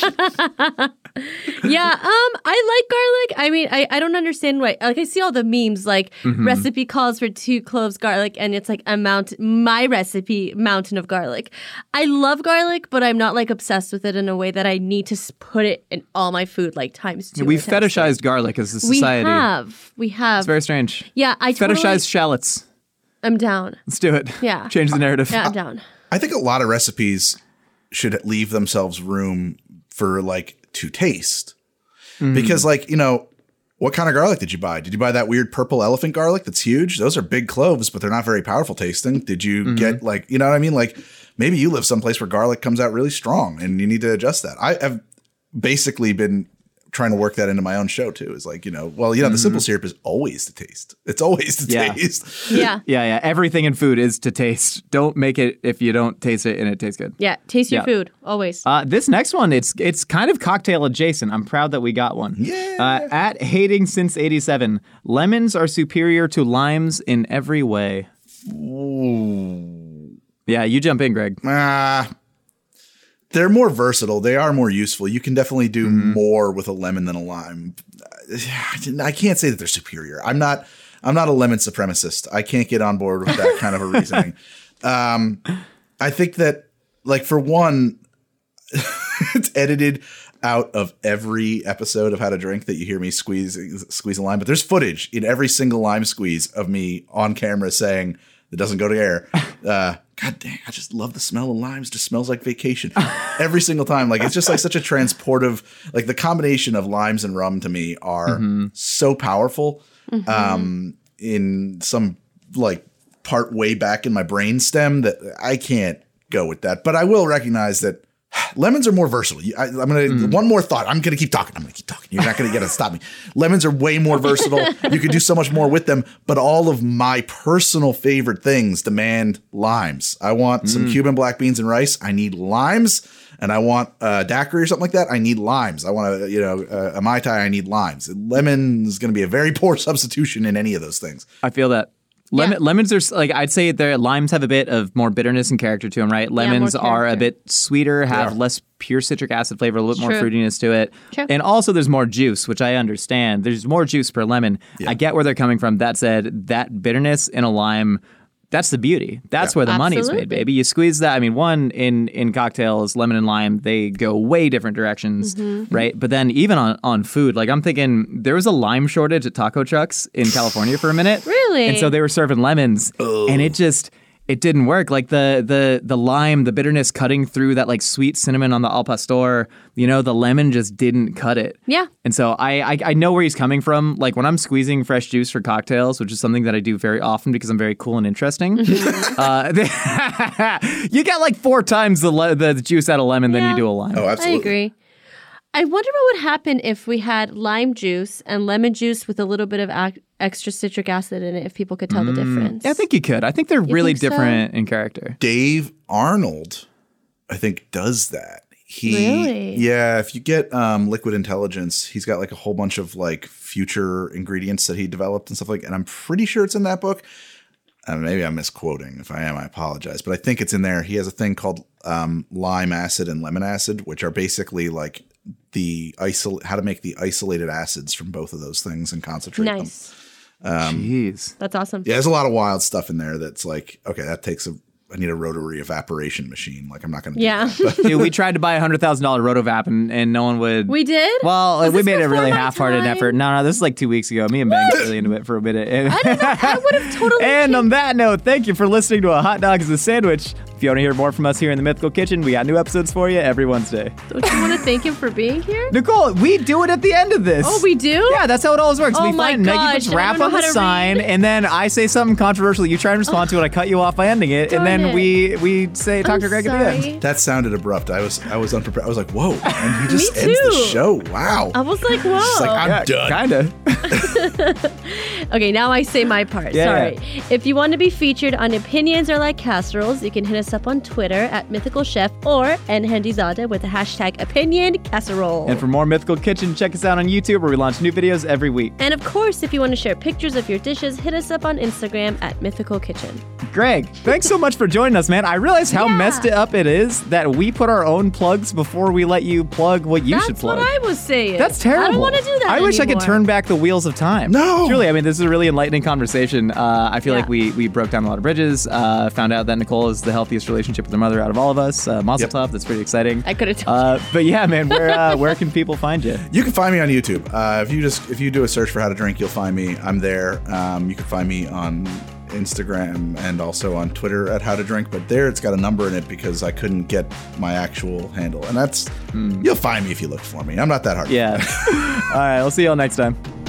Yeah, I like garlic. I mean, I don't understand why. Like, I see all the memes, like recipe calls for 2 cloves garlic, and it's like my recipe, mountain of garlic. I love garlic, but I'm not like obsessed with it in a way that I need to put it in all my food like times 2. We've fetishized garlic as a society. We have. It's very strange. Yeah, I fetishized shallots. I'm down. Let's do it. Yeah. Change the narrative. Yeah, I'm down. I think a lot of recipes should leave themselves room for to taste. Because what kind of garlic did you buy? Did you buy that weird purple elephant garlic that's huge? Those are big cloves, but they're not very powerful tasting. Did you get you know what I mean? Like maybe you live someplace where garlic comes out really strong and you need to adjust that. I have basically been trying to work that into my own show too. Is the simple syrup is always to taste. It's always to taste. Yeah. Yeah. Everything in food is to taste. Don't make it if you don't taste it and it tastes good. Yeah, taste your food always. This next one, it's kind of cocktail adjacent. I'm proud that we got one. Yeah. At Hating Since 87, lemons are superior to limes in every way. Ooh. Yeah, you jump in, Greg. They're more versatile. They are more useful. You can definitely do more with a lemon than a lime. I can't say that they're superior. I'm not a lemon supremacist. I can't get on board with that kind of a reasoning. I think that, for one, it's edited out of every episode of How to Drink that you hear me squeeze a lime. But there's footage in every single lime squeeze of me on camera saying that doesn't go to air. God dang, I just love the smell of limes. Just smells like vacation every single time. It's just such a transportive, the combination of limes and rum to me are so powerful in some part way back in my brain stem that I can't go with that. But I will recognize that lemons are more versatile. I'm going to, one more thought. I'm going to keep talking. You're not going to get to stop me. Lemons are way more versatile. You can do so much more with them, but all of my personal favorite things demand limes. I want some Cuban black beans and rice. I need limes. and I want a daiquiri or something like that, I need limes. I want a Mai Tai, I need limes. Lemon is going to be a very poor substitution in any of those things. I feel that. Lemons are like, I'd say their limes have a bit of more bitterness and character to them, right? Lemons are a bit sweeter, have less pure citric acid flavor, a little more fruitiness to it. True. And also there's more juice, which I understand. There's more juice per lemon. Yeah. I get where they're coming from. That said, that bitterness in a lime, that's the beauty. That's where the money's made, baby. You squeeze that. I mean, one, in cocktails, lemon and lime, they go way different directions, right? But then even on food, like I'm thinking there was a lime shortage at taco trucks in California for a minute. Really? And so they were serving lemons, and it didn't work. Like the lime, the bitterness cutting through that like sweet cinnamon on the al pastor, the lemon just didn't cut it. Yeah. And so I know where he's coming from. Like when I'm squeezing fresh juice for cocktails, which is something that I do very often because I'm very cool and interesting, you get like 4 times the juice out of lemon than you do a lime. Oh, absolutely. I agree. I wonder what would happen if we had lime juice and lemon juice with a little bit of extra citric acid in it, if people could tell the difference. Yeah, I think you could. I think they're really different in character. Dave Arnold, I think, does that. Really? Yeah, if you get Liquid Intelligence, he's got like a whole bunch of like future ingredients that he developed and stuff like that. And I'm pretty sure it's in that book. Maybe I'm misquoting. If I am, I apologize. But I think it's in there. He has a thing called lime acid and lemon acid, which are basically like how to make the isolated acids from both of those things and concentrate them. Jeez. That's awesome. Yeah, there's a lot of wild stuff in there that's like, okay, that takes I need a rotary evaporation machine. Like, I'm not going to do that. Dude, we tried to buy a $100,000 Rotovap and no one would. We did? Well, we made a really half-hearted effort. No, this is like 2 weeks ago. Me and Ben got really into it for a minute. And I would have totally. And on that note, thank you for listening to A Hot Dog is a Sandwich. If you want to hear more from us here in the Mythical Kitchen, we got new episodes for you every Wednesday. Don't you want to thank him for being here? Nicole, we do it at the end of this. Oh, we do? Yeah, that's how it always works. Oh we my find Nike puts rap on the sign, and then I say something controversial. You try and respond to it. I cut you off by ending it, and then we say talk to Greg at the end. That sounded abrupt. I was unprepared. I was like, whoa, and he just ends the show. Wow. I was like, whoa. It's like, I'm done. Kinda. Okay, now I say my part. Sorry. If you want to be featured on Opinions Are Like Casseroles, you can hit us up on Twitter at Mythical Chef or @Hendizada with the hashtag Opinion Casserole. And for more Mythical Kitchen, check us out on YouTube where we launch new videos every week. And of course, if you want to share pictures of your dishes, hit us up on Instagram at Mythical Kitchen. Greg, thanks so much for joining us, man. I realize how messed up it is that we put our own plugs before we let you plug what you should plug. That's what I was saying. That's terrible. I don't want to do that I wish I could anymore. turn back the wheels of time. No. Truly, I mean, this is a really enlightening conversation. I feel like we broke down a lot of bridges, found out that Nicole is the healthiest relationship with her mother out of all of us. Mazel tov, that's pretty exciting. I could have told you. But yeah, man, where can people find you? You can find me on YouTube. If you do a search for How to Drink, you'll find me. I'm there. You can find me on Instagram and also on Twitter at How to Drink, but there it's got a number in it because I couldn't get my actual handle. And that's you'll find me if you look for me. I'm not that hard. Yeah. All right, we'll see y'all next time.